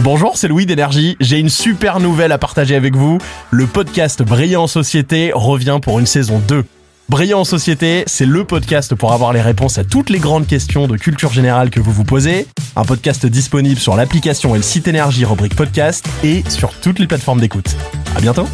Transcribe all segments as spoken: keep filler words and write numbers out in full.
Bonjour, c'est Louis d'Énergie. J'ai une super nouvelle à partager avec vous. Le podcast Brillant en Société revient pour une saison deux. Brillant en Société, c'est le podcast pour avoir les réponses à toutes les grandes questions de culture générale que vous vous posez. Un podcast disponible sur l'application et le site Énergie rubrique podcast et sur toutes les plateformes d'écoute. À bientôt.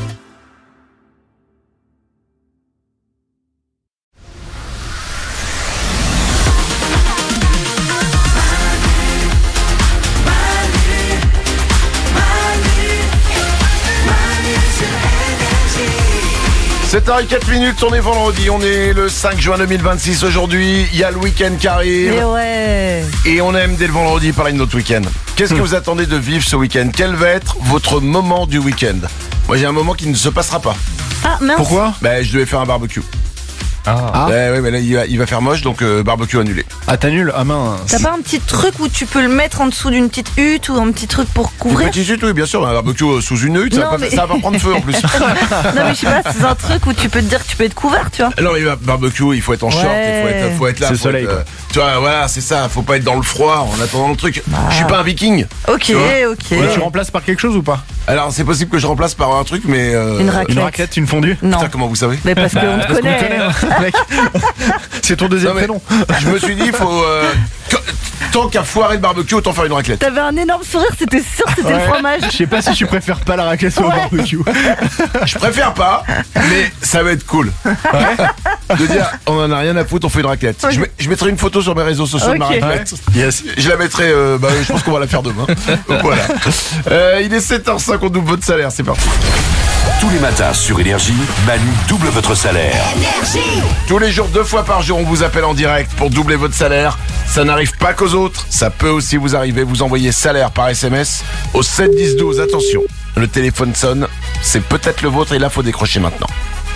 sept heures zéro quatre minutes, on est vendredi, on est le cinq juin deux mille vingt-six aujourd'hui, il y a le week-end qui arrive. Et ouais. Et on aime dès le vendredi parler de notre week-end. Qu'est-ce que vous attendez de vivre ce week-end? Quel va être votre moment du week-end? Moi j'ai un moment qui ne se passera pas. Ah mince. Pourquoi? Bah je devais faire un barbecue. Ah. Ouais, ouais, mais là il va, il va faire moche, donc euh, barbecue annulé. Ah, t'annules? Ah mince. T'as pas un petit truc où tu peux le mettre en dessous d'une petite hutte ou un petit truc pour Une couvrir? petite hutte, oui, bien sûr, un barbecue euh, sous une hutte, ça, Non, va pas, mais- ça va pas prendre feu en plus. Non mais je sais pas, c'est un truc où tu peux te dire que tu peux être couvert, tu vois. Non mais barbecue, il faut être en short, il faut être, faut être là. C'est faut soleil, être, euh, tu vois, voilà, c'est ça, faut pas être dans le froid en attendant le truc. Bah. Je suis pas un viking. Ok, Tu vois ok. Ouais, tu remplaces par quelque chose ou pas? Alors c'est possible que je remplace par un truc, mais... euh, Une raclette. Une raclette, une fondue? Non. Putain, comment vous savez? Mais parce qu'on te Parce qu'on te connaît. connaît, hein, mec. C'est ton deuxième Non, mais prénom. Je me suis dit, il faut... euh, que- tant qu'à foirer le barbecue, autant faire une raclette. T'avais un énorme sourire, c'était sûr que c'était le Ouais. fromage. Je sais pas si je préfère pas la raclette au Ouais. barbecue. Je préfère pas, mais ça va être cool. De dire, on en a rien à foutre, on fait une raclette. Ok. Je, mets- je mettrai une photo sur mes réseaux sociaux de ma Ok. raclette. Yes. Je la mettrai, euh, bah, je pense qu'on va la faire demain. Donc voilà. Euh, il est sept heures cinq, on double votre salaire, c'est parti. Tous les matins sur Énergie, Manu double votre salaire. Tous les jours, deux fois par jour, on vous appelle en direct pour doubler votre salaire. Ça n'arrive pas qu'aux autres, ça peut aussi vous arriver. Vous envoyez salaire par S M S au sept dix douze. Attention, le téléphone sonne, c'est peut-être le vôtre et là, faut décrocher maintenant.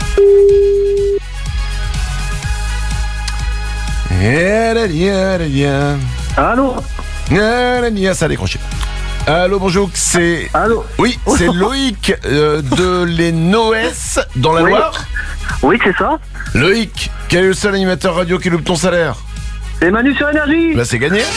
Allô. Ça a décroché. Allô, bonjour, c'est... Allô. Oui, c'est Loïc euh, de les Noès dans la Oui. Loire. Oui, c'est ça. Loïc, quel est le seul animateur radio qui loupe ton salaire? C'est Manu sur Énergie. Bah c'est gagné.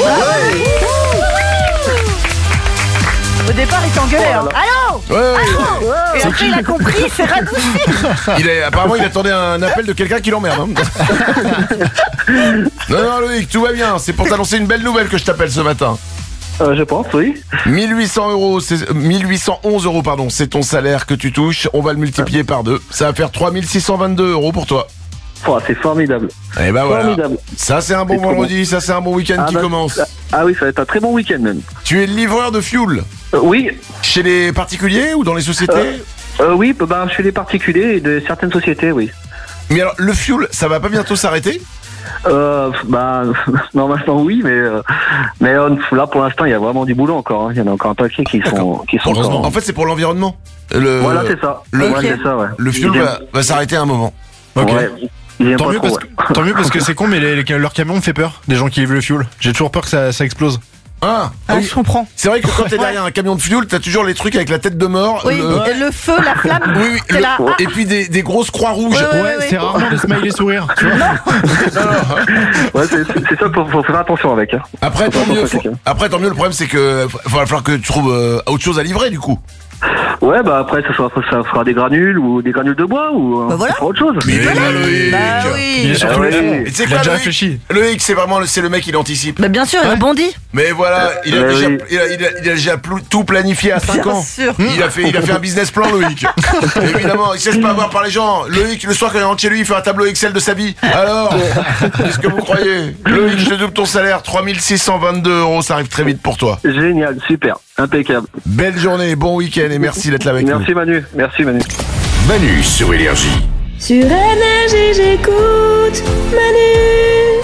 Au départ, il t'engueulait. Hein. Allô. Ouais, ouais, ouais. Et après, il a compris, il s'est radouci. Il est, apparemment, il attendait un appel de quelqu'un qui l'emmerde. Hein. Non, non, Loïc, tout va bien. C'est pour t'annoncer une belle nouvelle que je t'appelle ce matin. Euh, je pense, oui. mille huit cents euros, c'est, mille huit cent onze euros, pardon, c'est ton salaire que tu touches. On va le multiplier par deux. Ça va faire trois mille six cent vingt-deux euros pour toi. Oh, c'est formidable. Et ben voilà. Formidable. Ça, c'est un bon C'est trop vendredi. Ça, c'est un bon week-end Ah, qui bah, commence. Ah oui, ça va être un très bon week-end même. Tu es livreur de fuel Euh, oui. chez les particuliers ou dans les sociétés? Euh, oui, bah, chez les particuliers et de certaines sociétés, oui. Mais alors, le fuel, ça va pas bientôt s'arrêter? Euh, bah, normalement oui, mais euh, mais euh, là pour l'instant il y a vraiment du boulot encore. hein. Il y en a encore un paquet qui sont qui sont Heureusement. encore. En fait, c'est pour l'environnement. Le, Voilà, c'est ça. le- Ouais, Ok. c'est ça, ouais. Le fuel Ils aiment- va, va s'arrêter à un moment. Ok. Ouais, ils aiment Tant pas mieux, trop, parce ouais. que, tant mieux parce que c'est con, mais les, les- leur camion me fait peur. Des gens qui livrent le fuel. J'ai toujours peur que ça, ça explose. Ah, Ah, oui. je comprends. C'est vrai que quand t'es derrière un camion de fuel, t'as toujours les trucs avec la tête de mort. Oui, le- et le feu, la flamme. Oui, oui, t'es le- là. et puis des, des grosses croix rouges. Ouais, Ouais, ouais, ouais. c'est rarement des smileys sourires. Tu vois. Ouais, c'est c'est- c'est ça, faut, faut faire attention avec. Hein. Après, tant Faut mieux. faire faut- attention. après, tant mieux. Le problème, c'est que il va falloir que tu trouves euh, autre chose à livrer, du coup. Ouais, bah après ça sera, ça fera des granules ou des granules de bois ou euh, Bah voilà. ça fera autre chose. Mais voilà, Loïc. Bah Il oui. est sur Ah tous les ouais. fronts. Et tu sais Il quoi, a déjà Loïc réfléchi. Loïc, c'est vraiment le, c'est le mec, il anticipe. Bah bien sûr, il rebondit. Mais voilà, il a, Ouais, déjà, oui. il a, il a- il a déjà pl- tout planifié à cinq Bien ans. sûr. Il a fait, il a fait un business plan, Loïc. Évidemment, il se laisse pas avoir par les gens. Loïc, le soir quand il rentre chez lui, il fait un tableau Excel de sa vie. Alors, qu'est-ce que vous croyez? Loïc, je te double ton salaire, trois mille six cent vingt-deux euros, ça arrive très vite pour toi. Génial, super, impeccable. Belle journée, bon week-end et merci d'être là avec nous. Merci Manu, merci Manu. Manu sur Énergie. Sur Énergie, j'écoute Manu.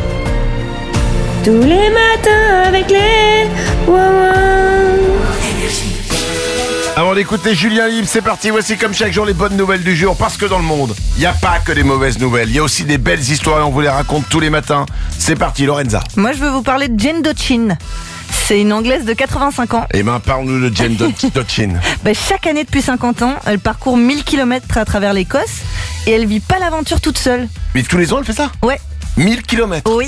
Tous les matins avec les Wawa. Avant d'écouter Julien Libre, c'est parti, voici comme chaque jour les bonnes nouvelles du jour, parce que dans le monde, il n'y a pas que des mauvaises nouvelles, il y a aussi des belles histoires et on vous les raconte tous les matins. C'est parti, Lorenza. Moi, je veux vous parler de Jane Dochin. C'est une Anglaise de quatre-vingt-cinq ans. Eh ben, parle-nous de Jane Dochin. Bah, chaque année depuis cinquante ans, elle parcourt mille kilomètres à travers l'Écosse et elle vit pas l'aventure toute seule. Mais tous les ans, elle fait ça? Ouais, mille kilomètres. oui.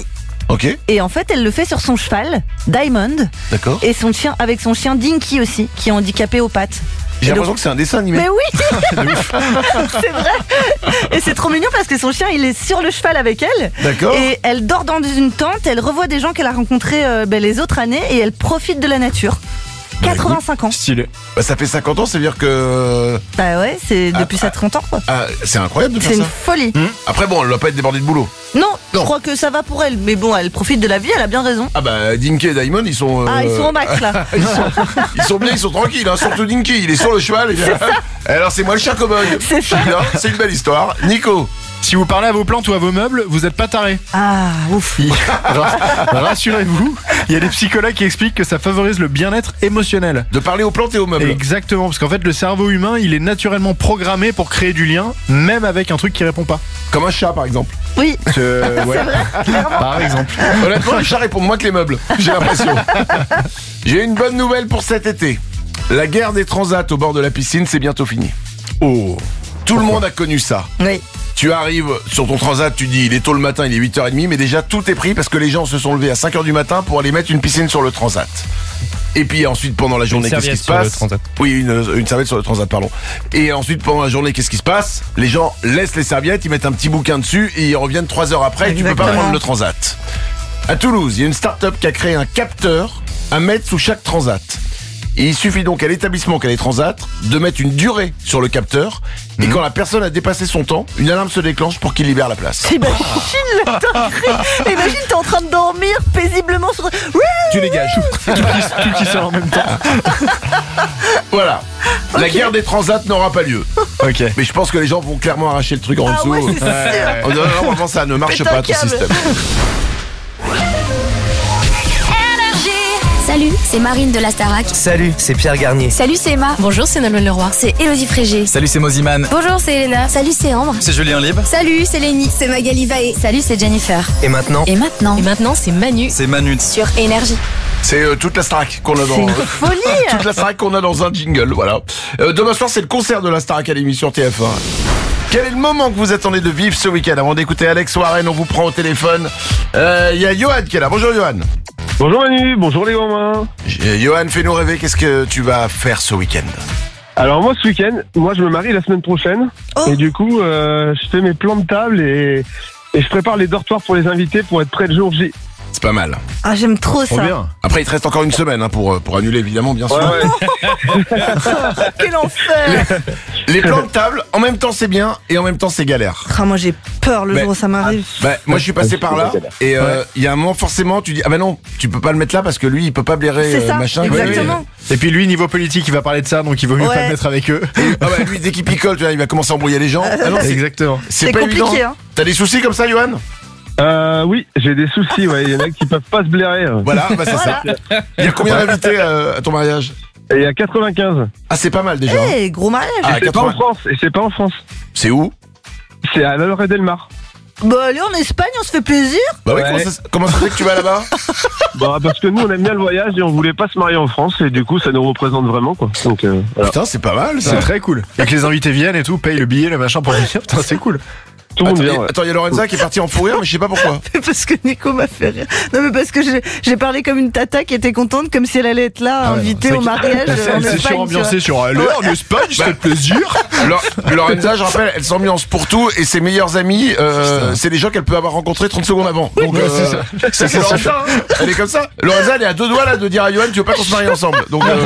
Ok, Et en fait, elle le fait sur son cheval, Diamond, d'accord. et son chien, avec son chien Dinky aussi, qui est handicapé aux pattes. J'ai Et l'impression donc- que c'est un dessin animé. Mais oui, c'est vrai. Et c'est trop mignon parce que son chien, il est sur le cheval avec elle. D'accord. Et elle dort dans une tente, elle revoit des gens qu'elle a rencontrés euh, ben, les autres années et elle profite de la nature. quatre-vingt-cinq ans. Stylé. Bah, ça fait cinquante ans, ça veut dire que. Bah ouais, c'est depuis Ah, sa trente ans quoi. Ah, c'est incroyable de C'est faire une ça. folie. Après, bon, elle doit pas être débordée de boulot. Non, je Non. crois que ça va pour elle. Mais bon, elle profite de la vie, elle a bien raison. Ah, bah, Dinky et Diamond, ils sont. euh, Ah, ils sont au max là. ils, sont, ils sont bien, ils sont tranquilles, hein, surtout Dinky, il est sur le cheval. Et alors, c'est moi le chien cow-boy. C'est ça. Non, c'est une belle histoire. Nico. Si vous parlez à vos plantes ou à vos meubles, vous êtes pas tarés. Ah, ouf. Ra- Rassurez-vous, il y a des psychologues qui expliquent que ça favorise le bien-être émotionnel. De parler aux plantes et aux meubles. Exactement, parce qu'en fait, le cerveau humain, il est naturellement programmé pour créer du lien, même avec un truc qui répond pas. Comme un chat, par exemple. Oui, Euh, ouais. Par exemple. Honnêtement, les chats répondent moins que les meubles. J'ai l'impression. J'ai une bonne nouvelle pour cet été. La guerre des transats au bord de la piscine, c'est bientôt fini. Oh. Tout le monde a connu ça. oui. Tu arrives sur ton transat, tu dis il est tôt le matin, il est huit heures trente, mais déjà tout est pris parce que les gens se sont levés à cinq heures du matin pour aller mettre une piscine sur le transat. Et puis ensuite pendant la journée, qu'est-ce qui se serviette sur le passe transat. Oui, une, une serviette sur le transat, pardon. Et ensuite pendant la journée, qu'est-ce qui se passe? Les gens laissent les serviettes, ils mettent un petit bouquin dessus et ils reviennent trois heures après et tu peux pas Exactement. prendre le transat. À Toulouse, il y a une start-up qui a créé un capteur à mettre sous chaque transat. Et il suffit donc à l'établissement qui a les transats de mettre une durée sur le capteur et quand la personne a dépassé son temps, une alarme se déclenche pour qu'il libère la place. T'imagines la dinguerie. Imagine, t'es en train de dormir paisiblement sur... Oui. Tu dégages. Tout qui, tout qui sort en même temps. Voilà. La guerre des transats n'aura pas lieu. Ok. Mais je pense que les gens vont clairement arracher le truc en Ah dessous. ouais, c'est sûr. Oh, non, non, vraiment, ça ne marche Pète pas un ton câble. système. Salut, c'est Marine de la Starac. Salut, c'est Pierre Garnier. Salut, c'est Emma. Bonjour, c'est Nolwenn Leroy. C'est Élodie Frégé. Salut, c'est Moziman. Bonjour, c'est Elena. Salut, c'est Ambre. C'est Julien Libre. Salut, c'est Lénie. C'est Magali Vaé. Salut, c'est Jennifer. Et maintenant, Et maintenant, Et maintenant, c'est Manu. c'est Manu. sur Énergie. C'est euh, toute la Starac qu'on a C'est dans... une folie. toute la Starac qu'on a dans un jingle, voilà. Euh, demain soir, c'est le concert de la Star Academy sur T F un. Quel est le moment que vous attendez de vivre ce week-end? Avant d'écouter Alex Warren, on vous prend au téléphone. Il euh, y a Johan qui est là. Bonjour Johan. Bonjour Manu, bonjour les gamins. J- Johan, fais-nous rêver. Qu'est-ce que tu vas faire ce week-end? Alors moi ce week-end, moi je me marie la semaine prochaine. Oh. Et du coup, euh, je fais mes plans de table et, et je prépare les dortoirs pour les invités pour être prêt le jour J. C'est pas mal. Ah, j'aime trop Trop ça. bien. Après, il te reste encore une semaine hein, pour, pour annuler, évidemment, bien sûr. Quel enfer. Les plans de table, en même temps c'est bien et en même temps c'est galère. Ah, moi j'ai peur le Mais- jour où ça m'arrive. Bah, moi je suis passé par là et euh, il y a un moment forcément tu dis ah bah non tu peux pas le mettre là parce que lui il peut pas blairer C'est euh, ça, machin. exactement. Et puis lui, niveau politique, il va parler de ça, donc il vaut mieux Ouais. pas le mettre avec eux. Et, ah bah lui dès qu'il picole tu vois, il va commencer à embrouiller les gens. Ah non, c'est, Exactement. c'est C'est pas compliqué, évident. hein. T'as des soucis comme ça Johan? Euh, oui, j'ai des soucis, ouais. Il y en a qui peuvent pas se blairer. Voilà bah c'est ça. Il y a combien d'invités euh, à ton mariage? Et il y a quatre-vingt-quinze. Ah c'est pas mal déjà. hein. Eh, gros mariage. Ah, C'est pas en quatre-vingts. France, et c'est pas en France. C'est où? C'est à Lorette Del Mar. Bah, allez en Espagne, on se fait plaisir. Bah oui Ouais. comment, ça, comment ça fait que tu vas là-bas? Bah, parce que nous on aime bien le voyage et on voulait pas se marier en France et du coup ça nous représente vraiment quoi. Donc euh, voilà. Putain c'est pas mal ça. C'est très cool. Et que les invités viennent et tout, payent le billet, le machin pour venir. Putain, c'est cool. Tout le monde Attends, vient. il- Ouais. attends, il y a Lorenza qui est partie en fou rire mais je sais pas pourquoi. Parce que Nico m'a fait rire. Non, mais parce que j'ai, j'ai parlé comme une tata qui était contente, comme si elle allait être là, Ah ouais, invitée c'est au que- mariage. Elle euh, en s'est Espagne, surambiancée tu sur aller en Espagne, ça fait plaisir. Lor- Lorenza, je rappelle, elle s'ambiance pour tout et ses meilleurs amis, euh, c'est des gens qu'elle peut avoir rencontrés trente secondes avant. Donc, Ouais, euh, c'est ça. c'est c'est Lorenza, hein. Elle est comme ça. Lorenza, elle est à deux doigts là de dire à Johan, tu veux pas qu'on se marie ensemble. Donc, euh,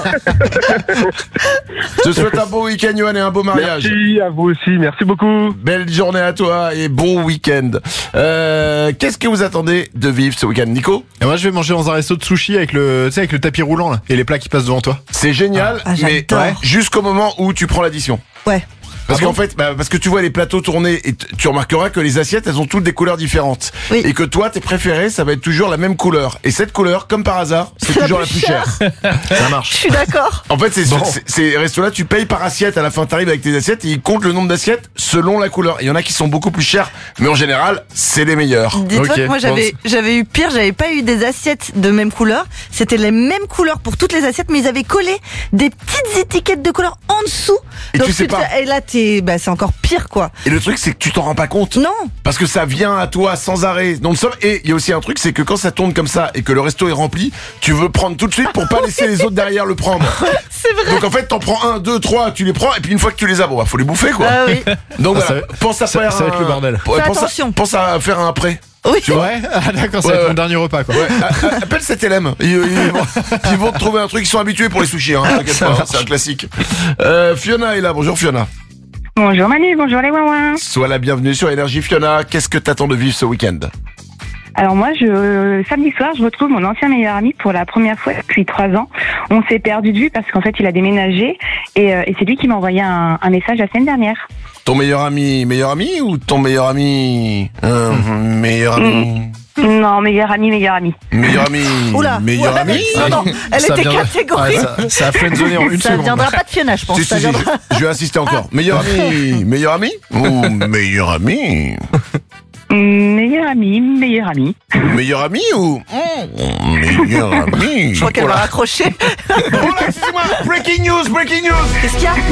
je te souhaite un beau week-end, Johan, et un beau mariage. Merci à vous aussi, merci beaucoup. Belle journée à toi et bon week-end. Euh, qu'est-ce que vous attendez de vivre ce week-end, Nico? Et moi, je vais manger dans un resto de sushi avec le, tu sais, avec le tapis roulant là, et les plats qui passent devant toi. C'est génial, Ah, mais j'adore. ouais, jusqu'au moment où tu prends l'addition. Ouais. Parce Ah qu'en bon fait, bah, parce que tu vois les plateaux tournés et t- tu remarqueras que les assiettes, elles ont toutes des couleurs différentes. Oui. Et que toi, tes préférés, ça va être toujours la même couleur. Et cette couleur, comme par hasard, c'est C'est la toujours la plus plus chère. Ça marche. Je suis d'accord. En fait, c'est Bon. c'est- ces restos-là, tu payes par assiette. À la fin, t'arrives avec tes assiettes et ils comptent le nombre d'assiettes selon la couleur. Il y en a qui sont beaucoup plus chers, mais en général, c'est les meilleurs. Dis-toi Ok, que moi j'avais j'avais eu pire, j'avais pas eu des assiettes de même couleur. C'était les mêmes couleurs pour toutes les assiettes, mais ils avaient collé des petites étiquettes de couleur en dessous. Et Donc tu sais te pas. fais- Et là, c'est bah, c'est encore pire, quoi. Et le truc, c'est que tu t'en rends pas compte. Non. Parce que ça vient à toi sans arrêt. Donc, et il y a aussi un truc, c'est que quand ça tourne comme ça et que le resto est rempli, tu veux prendre tout de suite pour pas laisser les autres derrière le prendre. C'est vrai. Donc en fait, t'en prends un, deux, trois, tu les prends, et puis une fois que tu les as, bon bah faut les bouffer quoi. Ah oui. Donc Ah, voilà, ça- pense à ça- faire ça va être un- le bordel. Ouais, Fais pense, attention. à, pense à faire un prêt. Oui. Tu vois. Ouais, ah, d'accord, ça va Ouais, être ouais. mon dernier repas quoi. Ouais, a- a- appelle cet L M. Ils, ils vont, ils vont te trouver un truc, ils sont habitués pour les sushis, hein, t'inquiète pas, hein, c'est un classique. Euh, Fiona est là, bonjour Fiona. Bonjour Manu, bonjour les ouin. Sois la bienvenue sur Énergie Fiona, qu'est-ce que t'attends de vivre ce week-end? Alors moi, je samedi soir, je retrouve mon ancien meilleur ami pour la première fois depuis trois ans. On s'est perdu de vue parce qu'en fait, il a déménagé et, euh, et c'est lui qui m'a envoyé un, un message la semaine dernière. Ton meilleur ami, meilleur ami ou ton meilleur ami euh, meilleur ami Non, meilleur ami, meilleur ami. Meilleur ami Oula. Meilleur Ouais, ami Non, non, elle Ça était viendra- catégorique. Ouais, ça, ça a friendzonné en une Ça seconde. viendra pas de Fiona, je pense. Si, ça si, si, viendra... je, je vais insister encore. Meilleur ami Meilleur ami ou meilleur ami Meilleur ami, meilleur ami. Meilleur ami ou mmh, meilleur ami Je crois qu'elle Oh va là. raccrocher. Oh là, excusez-moi. Breaking news, breaking news. Qu'est-ce qu'il y a?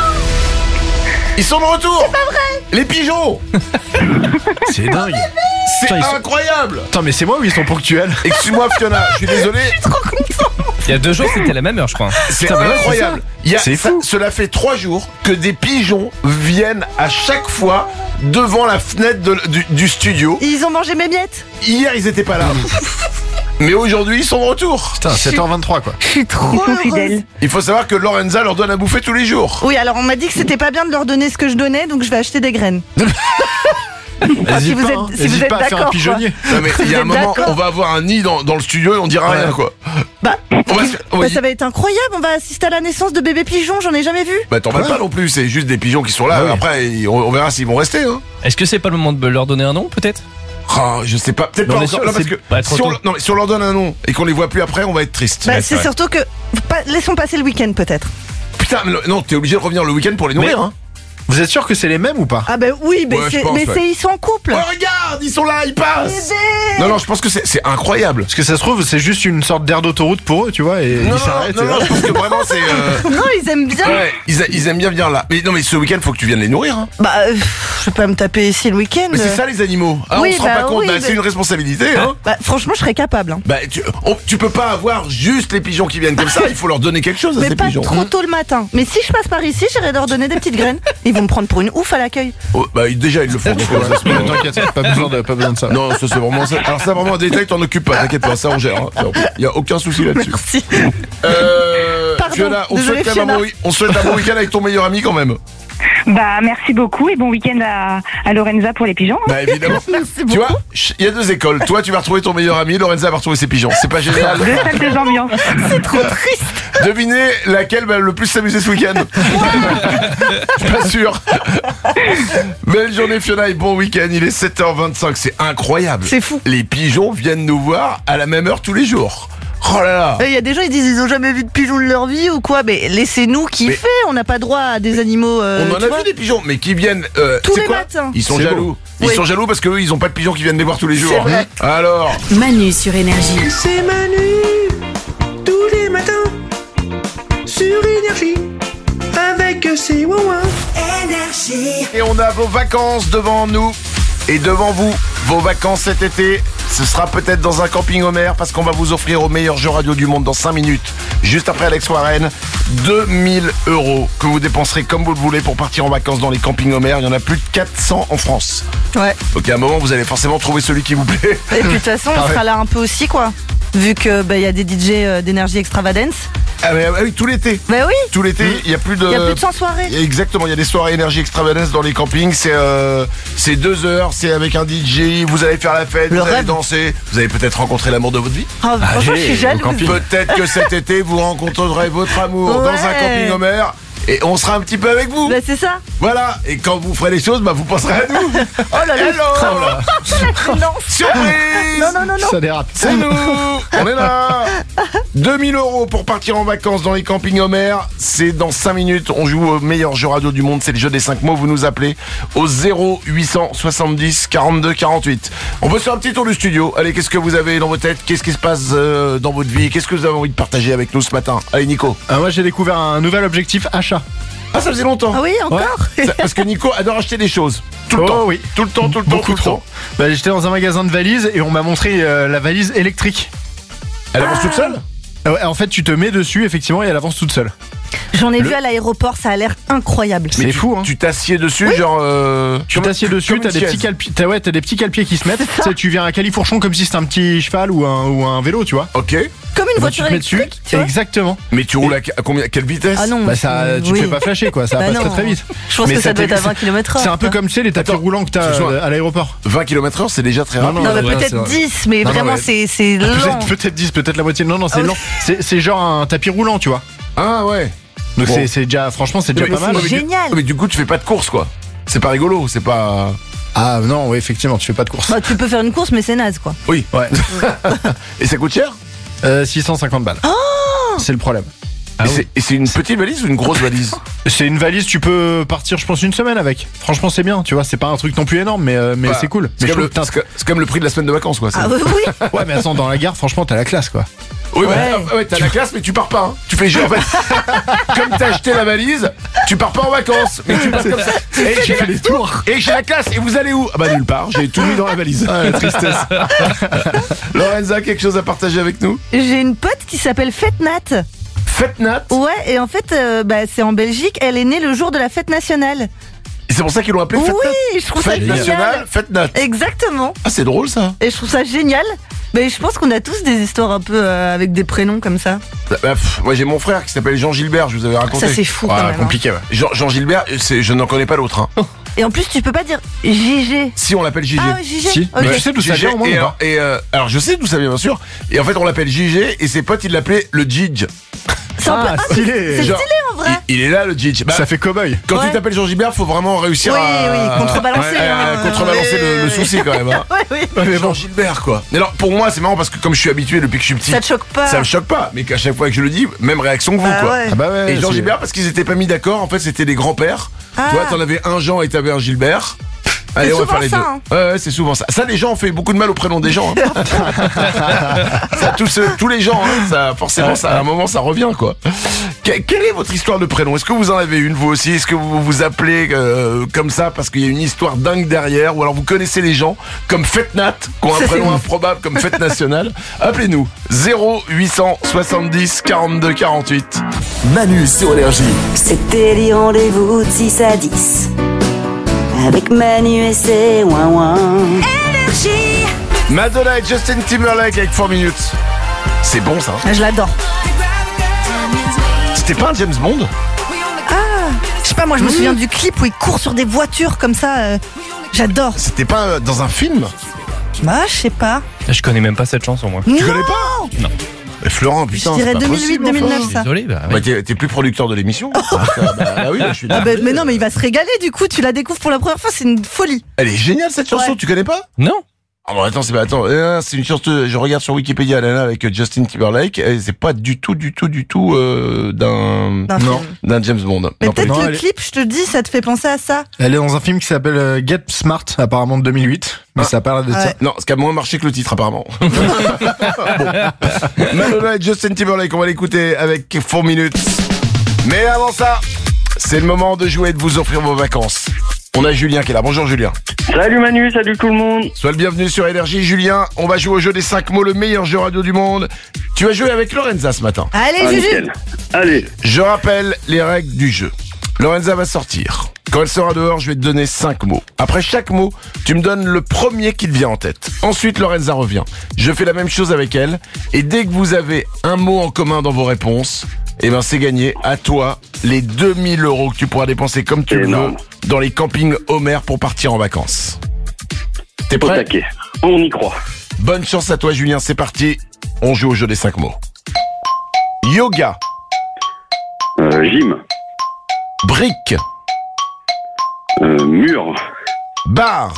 Ils sont de retour. C'est pas vrai. Les pigeons. C'est dingue. C'est Putain, ils sont- incroyable. Attends, mais c'est moi ou ils sont ponctuels? Excuse-moi Fiona, je suis désolé. Il y a deux jours, c'était la même heure, je crois. C'est Putain, mais ouais, incroyable. Il y a, C'est ça- fou. Cela fait trois jours que des pigeons viennent à chaque fois devant la fenêtre de- du, du studio. Ils ont mangé mes miettes. Hier, ils étaient pas là. Mais aujourd'hui, ils sont de retour. Putain, sept heures vingt-trois quoi. Je suis trop Ils sont heureuse. fidèles. Il faut savoir que Lorenza leur donne à bouffer tous les jours. Oui, alors on m'a dit que c'était pas bien de leur donner ce que je donnais, donc je vais acheter des graines. N'hésite si vous pas, êtes- hein. si vous N'hésite êtes pas à faire un d'accord, pigeonnier. Non, mais il y a un Vous êtes moment, d'accord on va avoir un nid dans, dans le studio et on dira Ouais. rien quoi. Bah, On va se- bah, oui. ça va être incroyable, on va assister à la naissance de bébés pigeons, j'en ai jamais vu. Bah t'en vas pas non plus, c'est juste des pigeons qui sont là. Ah oui. Après, on, on verra s'ils vont rester. Hein. Est-ce que c'est pas le moment de leur donner un nom, peut-être? Oh, je sais pas, peut-être Non, pas mais encore. sûr, Non, parce c'est que pas trop si, on, tôt. non, mais si on leur donne un nom et qu'on les voit plus après, on va être triste. Bah, Ouais, c'est c'est vrai. surtout que. pas- laissons passer le week-end peut-être. Putain, mais le- non, t'es obligé de revenir le week-end pour les nourrir. Mais- Hein. Vous êtes sûr que c'est les mêmes ou pas? Ah ben oui, mais, Ouais, je c'est- pense, mais ouais. c'est ils sont en couple. Oh regarde, ils sont là, ils passent. Bébé. Non, non, je pense que c'est c'est incroyable. Parce que ça se trouve, c'est juste une sorte d'aire d'autoroute pour eux, tu vois, et Non, ils non, s'arrêtent. non, et non, voilà. je pense que vraiment c'est. euh, Non, ils aiment bien. Ouais, ils, a- ils aiment bien venir là. Mais non, mais ce week-end, faut que tu viennes les nourrir. Hein. Bah, euh, je vais pas me taper ici le week-end. Mais c'est ça les animaux. Ah, Oui, on se rend bah pas compte. oui, Bah, mais- c'est une responsabilité. Hein. Bah, franchement, je serais capable. Hein. Bah, tu, on- tu peux pas avoir juste les pigeons qui viennent comme ça. Il faut leur donner quelque chose à Mais ces pas pigeons. trop tôt le matin. Mais si je passe par ici, j'irai leur donner des petites graines. Ils vont me prendre pour une ouf à l'accueil. Oh, bah, ils- déjà ils le font. donc, euh, ça se met- T'inquiète, pas besoin de, pas besoin de ça. Non, ça c'est vraiment ça. Alors ça vraiment un détail, t'en occupes pas, t'inquiète pas, ça on gère. Il y a aucun souci là-dessus. Merci. Euh, Pardon, Fiona, on désolée, souhaite, quand même un Fiona. bon week- on souhaite un bon week-end avec ton meilleur ami quand même. Bah merci beaucoup et bon week-end à, à Lorenza pour les pigeons. hein. Bah évidemment. Merci Tu beaucoup. vois, ch- il y a deux écoles. Toi tu vas retrouver ton meilleur ami, Lorenza va retrouver ses pigeons. C'est pas génial. Deux salles, deux ambiances. C'est trop triste. Devinez laquelle va le plus s'amuser ce week-end. Je suis pas sûr. Belle journée Fiona et bon week-end. Il est sept heures vingt-cinq, c'est incroyable. C'est fou. Les pigeons viennent nous voir à la même heure tous les jours. Oh là là. Il y a des gens, ils disent ils ont jamais vu de pigeons de leur vie ou quoi. Mais laissez-nous kiffer. On n'a pas droit à des animaux. euh, On en tu a vois. vu des pigeons, mais qui viennent euh, Tous c'est les quoi matins. Ils sont C'est jaloux. Ils Oui. sont jaloux parce qu'eux, ils ont pas de pigeons qui viennent les voir tous les jours. C'est vrai. Alors, Manu sur Énergie. C'est Manu, tous les matins, sur Énergie, avec ses ouin et on a vos vacances devant nous et devant vous. Vos vacances cet été, ce sera peut-être dans un camping Homer parce qu'on va vous offrir au meilleur jeu radio du monde dans cinq minutes. Juste après Alex Warren, deux mille euros que vous dépenserez comme vous le voulez pour partir en vacances dans les campings Homer. Il y en a plus de quatre cents en France. Ouais. Donc à un moment, vous allez forcément trouver celui qui vous plaît. Et puis de toute façon, on sera là un peu aussi, quoi. Vu que bah, y a des D J euh, d'énergie extravagance. Ah, mais, ah oui, tout l'été. Bah oui. Tout l'été, il y a plus de. Il y a plus de cent soirées. Exactement, il y a des soirées énergie extravagance dans les campings. C'est euh, c'est deux heures, c'est avec un D J. Vous allez faire la fête, Le vous allez rêve. danser. Vous allez peut-être rencontrer l'amour de votre vie. Oh, franchement, je suis jalouse. Peut-être que cet été vous rencontrerez votre amour dans un Ouais. camping Homer. Et on sera un petit peu avec vous. Bah c'est ça. Voilà. Et quand vous ferez les choses, bah vous penserez à nous. Oh là là. Hello. Oh là. Non. Surprise. Non, non, non, non. Ça dérape. C'est nous. On est là. deux mille euros pour partir en vacances dans les campings Homer. C'est dans cinq minutes. On joue au meilleur jeu radio du monde. C'est le jeu des cinq mots. Vous nous appelez au zéro huit cent soixante-dix quarante-deux quarante-huit. On peut se faire un petit tour du studio. Allez, qu'est-ce que vous avez dans vos têtes? Qu'est-ce qui se passe euh, dans votre vie? Qu'est-ce que vous avez envie de partager avec nous ce matin? Allez, Nico. Ah, moi j'ai découvert un nouvel objectif achat. Ah, ça faisait longtemps. Ah oui, encore Ça- Parce que Nico adore acheter des choses. Tout le Oh temps. oui. Tout le temps, tout le temps, Beaucoup tout le trop. temps. Bah, j'étais dans un magasin de valises et on m'a montré euh, la valise électrique. Elle avance toute seule? Ah ouais, en fait, tu te mets dessus, effectivement, et elle avance toute seule. J'en ai Le- vu à l'aéroport, ça a l'air incroyable. C'est tu- fou, hein. Tu t'assieds dessus, genre. euh, Tu comme- t'assieds dessus, comme t'as une des, chaise. petits calpi- t'as, ouais, t'as des petits calpiers qui se mettent. Tu sais, tu viens à califourchon comme si c'était un petit cheval ou un, ou un vélo, tu vois. Ok. Comme une Bah, voiture tu te mets dessus. électrique, tu vois. Exactement. Mais tu roules à, à combien, à quelle vitesse? Ah non. Bah, ça, tu oui. te fais pas flasher, quoi. Ça Bah passe non. très très vite. Je pense Mais que ça doit t'est- être à vingt kilomètres heure. C'est un peu comme, tu sais, les tapis Attends, roulants que t'as excuse-moi. euh, à l'aéroport. vingt kilomètres heure, c'est déjà très Non, rapide. Non, mais Ouais, c'est peut-être vrai. dix, mais Non, non, vraiment, ouais. c'est c'est lent. Peut-être, peut-être dix, peut-être la moitié. Non, non, c'est Ah oui. lent. C'est, c'est genre un tapis roulant, tu vois. Ah ouais. Donc Bon. c'est, c'est déjà, franchement, c'est déjà Mais pas mal. c'est mais du- génial. Mais du coup, tu fais pas de course, quoi. C'est pas rigolo, c'est pas. Ah non, oui, effectivement, tu fais pas de course. Bah, tu peux faire une course, mais c'est naze, quoi. Oui. Ouais. Et ça coûte cher? Euh, six cent cinquante balles. Oh C'est le problème. Et c'est- Et c'est une petite valise ou une grosse valise? C'est une valise, tu peux partir, je pense, une semaine avec. Franchement, c'est bien, tu vois. C'est pas un truc non plus énorme, mais, euh, mais Bah, c'est cool. C'est Mais je comme, le- trouve que c'est que- c'est comme le prix de la semaine de vacances, quoi. ça. Ah oui, oui. t'as- Ouais, mais attends, dans la gare, franchement, t'as la classe, quoi. Oui, bah, Ouais. ah, ouais, t'as la classe, mais tu pars pas. Hein. Tu fais genre, en fait, comme t'as acheté la valise, tu pars pas en vacances, mais tu pars comme ça. Et j'ai fait les tours. Et j'ai la classe. Et vous allez où? Ah bah nulle part. J'ai tout mis dans la valise. Ah, la tristesse. Lorenza, quelque chose à partager avec nous? J'ai une pote qui s'appelle Fetnat. Fête Nat. Ouais, et en fait, euh, bah, c'est en Belgique. Elle est née le jour de la fête nationale. Et c'est pour ça qu'ils l'ont appelé Fête Nat. Oui, je trouve ça Fête génial. nationale, Fête Nat. Exactement. Ah, c'est drôle ça. Et je trouve ça génial. Mais je pense qu'on a tous des histoires un peu euh, avec des prénoms comme ça. Bah, bah, pff, moi j'ai mon frère qui s'appelle Jean Gilbert, je vous avais raconté. Ça, c'est fou, quand Ah, même, hein. compliqué, ouais. Jean, Jean Gilbert, c'est, je n'en connais pas d'autre. Hein. Et en plus, tu peux pas dire J G. Si on l'appelle J G. Ah, J G. Si. Ok. Mais tu sais d'où ça J G, vient au moins et, ou alors, pas et, euh, alors je sais d'où ça vient bien sûr. Et en fait on l'appelle J G et ses potes ils l'appelaient le Jidge. C'est un peu- Ah, ah, stylé. c'est Genre, stylé en vrai. Il, il est là le Jidge. Bah, Ça fait cow-boy. quand Ouais. tu t'appelles Jean Gilbert, faut vraiment réussir Oui, à oui, contrebalancer, Ouais, hein. à contrebalancer Oui, le, le oui. souci quand même. Hein. Ouais, oui. Jean Gilbert quoi. Mais alors pour moi c'est marrant parce que comme je suis habitué depuis que je suis petit, Ça te choque pas. ça me choque pas. Mais qu'à chaque fois que je le dis, même réaction que vous Bah quoi. ouais. Ah bah ouais. Et Jean c'est- Gilbert parce qu'ils étaient pas mis d'accord. En fait c'était des grands-pères. Ah. Tu vois, t'en avais un Jean et t'avais un Gilbert. Allez, C'est on va souvent faire les ça, deux. hein. Ouais, ouais, c'est souvent ça. Ça, les gens ont fait beaucoup de mal au prénom des gens. Hein. ça, tous, ceux- tous les gens, hein, ça, forcément, ça, à un moment, ça revient, quoi. Que- quelle est votre histoire de prénom? Est-ce que vous en avez une, vous aussi? Est-ce que vous vous appelez euh, comme ça parce qu'il y a une histoire dingue derrière? Ou alors vous connaissez les gens comme Fête Nat, qui ont un Ça, prénom c'est- improbable comme Fête Nationale? Appelez-nous zéro huit cent soixante-dix quarante-deux quarante-huit. Manu sur Énergie. C'était les rendez-vous de six à dix. Avec Manu et ses ouin-ouin. Énergie. Madonna et Justin Timberlake avec four minutes. C'est bon ça. Ah, je l'adore. C'était pas un James Bond? Je sais pas, moi je me souviens du clip où il court sur des voitures comme ça. euh, J'adore. C'était pas euh, dans un film? Bah, je sais pas. Je connais même pas cette chanson, moi. Tu connais pas? Non. Mais Florent, putain, Je dirais c'est pas deux mille huit, possible, deux mille neuf, enfin. ça. Désolé, bah, oui. Bah, t'es, t'es plus producteur de l'émission. Ah, bah, bah oui, bah, je suis Ah bah, désolé. mais non, mais il va se régaler du coup. Tu la découvres pour la première fois, c'est une folie. Elle est géniale cette chanson, Ouais. tu connais pas? Non. Ah bon, attends, c'est pas, attends, euh, c'est une chanson, je regarde sur Wikipédia, là, là, avec euh, Justin Timberlake, et c'est pas du tout, du tout, du tout, euh, d'un, D'un non, film. d'un James Bond. Mais Non, pas peut-être du non, le elle est- clip, je te dis, ça te fait penser à ça. Elle est dans un film qui s'appelle euh, Get Smart, apparemment de deux mille huit. Mais Ah. ça parle de ça. Ouais. tout. Non, ce qui a moins marché que le titre, apparemment. Bon. Madonna et Justin Timberlake, on va l'écouter avec four minutes. Mais avant ça, c'est le moment de jouer et de vous offrir vos vacances. On a Julien qui est là. Bonjour Julien. Salut Manu, salut tout le monde. Sois le bienvenu sur Énergie. Julien, on va jouer au jeu des cinq mots, le meilleur jeu radio du monde. Tu vas jouer avec Lorenza ce matin. Allez, Ah, Juju. nickel. Allez, Je rappelle les règles du jeu. Lorenza va sortir. Quand elle sera dehors, je vais te donner cinq mots. Après chaque mot, tu me donnes le premier qui te vient en tête. Ensuite, Lorenza revient. Je fais la même chose avec elle. Et dès que vous avez un mot en commun dans vos réponses, eh ben c'est gagné. À toi, les deux mille euros que tu pourras dépenser comme tu le veux Énorme. dans les campings Homer pour partir en vacances. T'es au prêt? taquet. On y croit. Bonne chance à toi, Julien. C'est parti. On joue au jeu des cinq mots. Yoga, Euh, gym, brique, euh, mur, bar,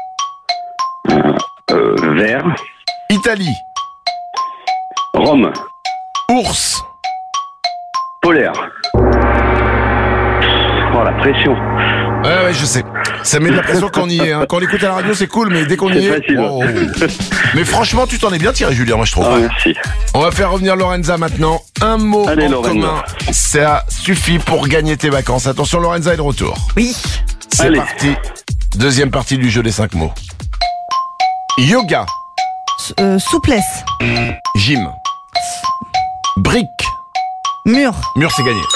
euh, verre, Italie, Rome, ours, polaire. Voilà. pression. Ouais, ouais, je sais. Ça met de la pression quand on y est. Hein. Quand on l'écoute à la radio, c'est cool, mais dès qu'on y C'est est... facile. Oh, oh. Mais franchement, tu t'en es bien tiré, Julien, moi je trouve. Ah, merci. On va faire revenir Lorenza maintenant. Un mot Allez, en Lorenza. commun, ça suffit pour gagner tes vacances. Attention, Lorenza est de retour. Oui. C'est Allez. parti. Deuxième partie du jeu des cinq mots. Yoga, S- euh, souplesse. gym, brique, Mur. mur, c'est gagné.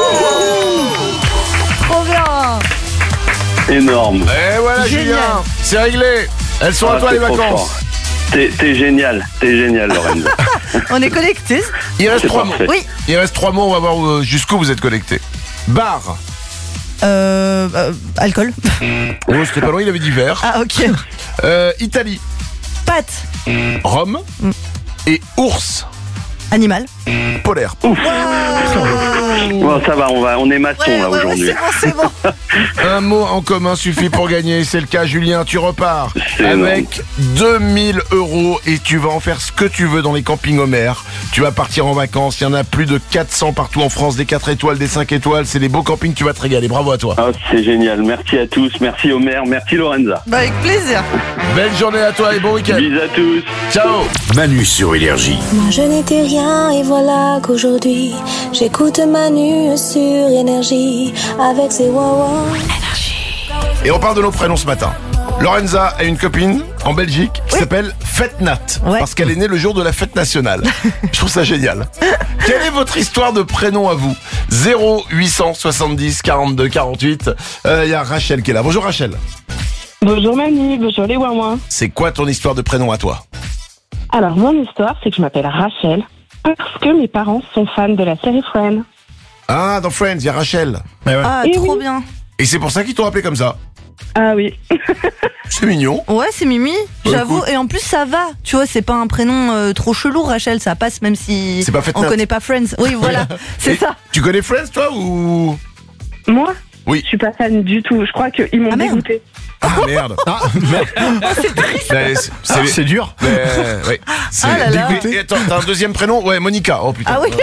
Trop bien. Énorme. Et voilà, Génial. Julien, c'est réglé. Elles sont à Ah, toi t'es les trop vacances. fort. T'es, t'es génial. T'es génial, Lorenzo. On est connectés. Il reste C'est trois parfait. mots. Oui. Il reste trois mots, on va voir où- jusqu'où vous êtes connectés. Bar. Euh, euh, alcool. Oh, c'était pas loin, il avait dit vert. Ah, ok. Euh, Italie. Pâte. Rome. Mm. Et ours Animal. polaire. Bon, ça va, on va, on est maçon Ouais, là ouais, ouais, aujourd'hui. c'est bon, c'est bon. Un mot en commun suffit pour gagner. C'est le cas, Julien. Tu repars C'est avec deux mille euros et tu vas en faire ce que tu veux dans les campings Homer. Tu vas partir en vacances. Il y en a plus de quatre cents partout en France, des quatre étoiles, des cinq étoiles. C'est des beaux campings. Tu vas te régaler. Bravo à toi. Ah, c'est génial. Merci à tous. Merci Omer. Merci Lorenza. Bah, avec plaisir. Belle journée à toi et bon week-end. Bisous à tous. Ciao. Manu sur Énergie. Moi je n'étais rien et voilà qu'aujourd'hui j'écoute Manu sur Énergie avec ses wawa. Et on parle de nos prénoms ce matin. Lorenza a une copine en Belgique qui s'appelle Fetnat, Ouais. parce qu'elle est née le jour de la fête nationale. Je trouve ça génial. Quelle est votre histoire de prénom à vous? Zéro huit cent soixante-dix quarante-deux quarante-huit. Il y a Rachel qui est là. Bonjour Rachel. Bonjour Manu, bonjour les Wawa. C'est quoi ton histoire de prénom à toi? Alors mon histoire c'est que je m'appelle Rachel parce que mes parents sont fans de la série Friends. Ah, dans Friends, il y a Rachel. Ah, Et trop oui. bien. Et c'est pour ça qu'ils t'ont appelé comme ça. Ah oui. C'est mignon. Ouais, c'est Mimi, Bah, j'avoue. écoute. Et en plus, ça va. Tu vois, c'est pas un prénom euh, trop chelou, Rachel. Ça passe même si C'est pas on Fetnat. connaît pas Friends. Oui, voilà, c'est Et ça. Tu connais Friends toi ou... Moi Oui. Je suis pas fan du tout. Je crois qu'ils m'ont Ah, merde. dégoûté. Ah merde. Ah, Ben, c'est- c'est les- c'est dur. Ben, ouais, c'est Ah là là. dégoûté. Et attends, t'as un deuxième prénom? Ouais, Monica. Oh putain. Ah oui.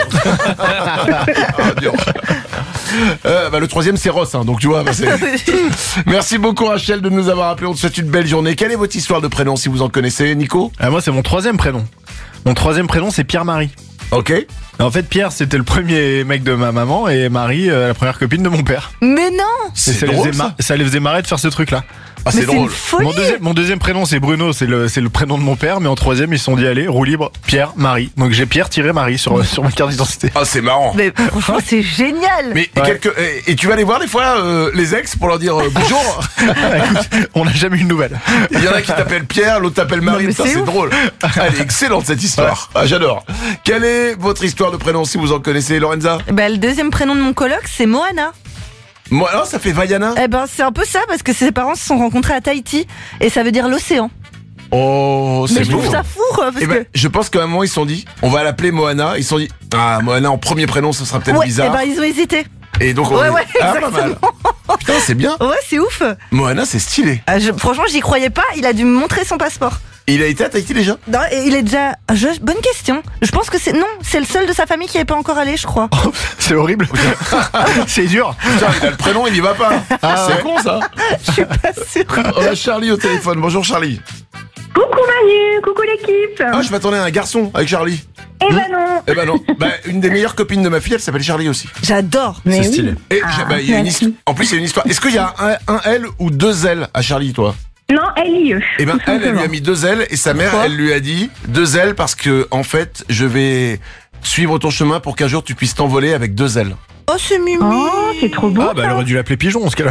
Ah, dur. Euh, bah, le troisième c'est Ross, hein, donc tu vois. Bah, c'est- Merci beaucoup Rachel de nous avoir appelé. On te souhaite une belle journée. Quelle est votre histoire de prénom si vous en connaissez, Nico? Ah, moi, c'est mon troisième prénom. Mon troisième prénom, c'est Pierre-Marie. Ok. En fait, Pierre, c'était le premier mec de ma maman et Marie, euh, la première copine de mon père. Mais non. Et C'est ça, les drôle, faisait ça. mar- ça les faisait marrer de faire ce truc-là. Ah, Mais c'est c'est une drôle. folie. Mon deuxième, mon deuxième prénom, c'est Bruno, c'est le, c'est le prénom de mon père, mais en troisième, ils se sont dit, allez, roue libre, Pierre, Marie. Donc j'ai Pierre-Marie sur, sur ma carte d'identité. Ah, c'est marrant. Mais franchement, c'est génial. Mais Ouais. quelques... et, et tu vas aller voir des fois euh, les ex pour leur dire euh, bonjour. Écoute, on n'a jamais eu de nouvelles. Il y en a qui t'appellent Pierre, l'autre t'appelle Marie. Non, mais Ça, c'est c'est ouf. drôle. Elle est excellente cette histoire. Ah, j'adore. Quelle est votre histoire de prénom si vous en connaissez, Lorenza? Bah, le deuxième prénom de mon coloc, c'est Moana. Moi, alors, ça fait Vaiana. Eh ben, c'est un peu ça parce que ses parents se sont rencontrés à Tahiti et ça veut dire l'océan. Oh, Mais c'est je beau. trouve ça fou, quoi, parce Eh ben, que. je pense qu'à un moment ils se sont dit, on va l'appeler Moana. Ils se sont dit, ah Moana en premier prénom, ce sera peut-être Ouais, eh bizarre. ben, ils ont hésité. Et donc on Ouais, est- ouais, ah, pas mal. Putain, c'est bien. Ouais, c'est ouf. Moana, c'est stylé. Ah, je- franchement, j'y croyais pas. Il a dû me montrer son passeport. Il a été à Tahiti déjà? Non, et il est déjà. Je- Bonne question. Je pense que c'est. Non, c'est le seul de sa famille qui n'est pas encore allé, je crois. C'est horrible. C'est dur. Putain, il a le prénom, il y va pas. Ah, c'est ouais. con ça. Je suis pas sûre. On a Charlie au téléphone. Bonjour Charlie. Coucou Manu, coucou l'équipe. Ah, je m'attendais à un garçon avec Charlie. Eh ben non. Eh ben non. Bah, une des meilleures copines de ma fille, elle s'appelle Charlie aussi. J'adore. C'est stylé. Et Ah, j'ai- bah, il y a une merci. histoire. En plus, il y a une histoire. Est-ce qu'il y a un, un L ou deux L à Charlie, toi? Non, elle y est. Eh ben, tout elle, elle lui simplement. a mis deux L et sa mère, Pourquoi elle lui a dit deux L parce que, en fait, je vais suivre ton chemin pour qu'un jour tu puisses t'envoler avec deux L. Oh, c'est Mimi. Oh, c'est trop beau. Ah, bah, elle aurait dû l'appeler Pigeon, en ce cas-là.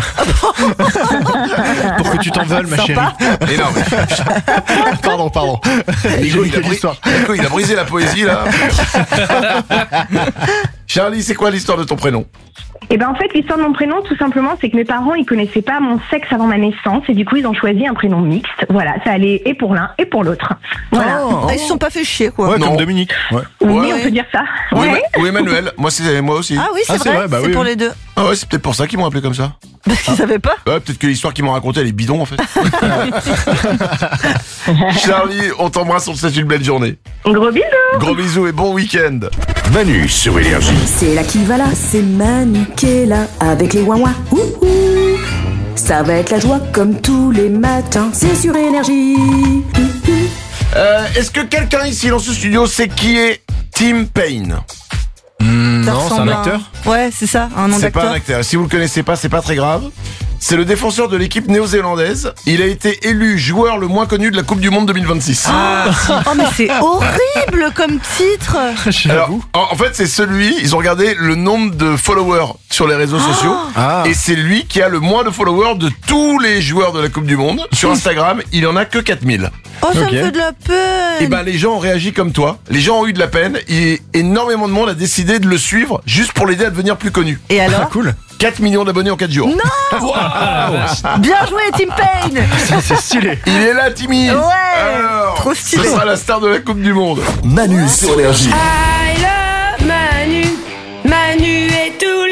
Pour que tu t'envoles, ma chérie. Sympa. Et non, mais Pardon, pardon. Nico, J'ai il a, niqué brisé, l'histoire. Nico, il a brisé la poésie, là. Charlie, c'est quoi l'histoire de ton prénom? Eh ben en fait, l'histoire de mon prénom, tout simplement, c'est que mes parents, ils connaissaient pas mon sexe avant ma naissance et du coup, ils ont choisi un prénom mixte. Voilà, ça allait et pour l'un et pour l'autre. Voilà. Oh, ils se sont pas fait chier, quoi. Ouais, Non. comme Dominique. Ouais. Oui, Ouais. on peut dire ça. Ou, Ouais. Emma- ou Emmanuel. Moi, c'est moi aussi. Ah oui, c'est Ah, c'est vrai. vrai, bah c'est oui, pour oui. les deux. Ah ouais, c'est peut-être pour ça qu'ils m'ont appelé comme ça. Parce qu'ils savaient pas. Ouais, peut-être que l'histoire qu'ils m'ont racontée, elle est bidon, en fait. Charlie, on t'embrasse, on te souhaite une belle journée. Gros bisous. Gros bisous et bon week-end. Manu sur Énergie. C'est là qui va là, c'est Manu qui est là avec les ouin-ouin. Ouh, ouh. Ça va être la joie comme tous les matins, c'est sur Énergie. Euh, est-ce que quelqu'un ici dans ce studio sait qui est Tim Payne? Mmh, Ça non, c'est un ressemble à acteur. Ouais, c'est ça, un nom C'est pas un d'acteur. acteur. Si vous le connaissez pas, c'est pas très grave. C'est le défenseur de l'équipe néo-zélandaise. Il a été élu joueur le moins connu de la Coupe du Monde deux mille vingt-six. Ah. Oh mais c'est horrible comme titre. Alors, en, en fait, c'est celui, ils ont regardé le nombre de followers sur les réseaux sociaux. Ah. Et c'est lui qui a le moins de followers de tous les joueurs de la Coupe du Monde. Sur Instagram, il en a que quatre mille. Oh ça Ok. me fait de la peine. Et ben les gens ont réagi comme toi. Les gens ont eu de la peine. Et énormément de monde a décidé de le suivre juste pour l'aider à devenir plus connu. Et alors? Cool. quatre millions d'abonnés en quatre jours. Non. Wow. Bien joué Tim Payne. C'est stylé. Il est là, Timmy. Ouais. Alors, Trop stylé. ce sera la star de la Coupe du Monde. Manu sur Énergie. I love Manu. Manu est tout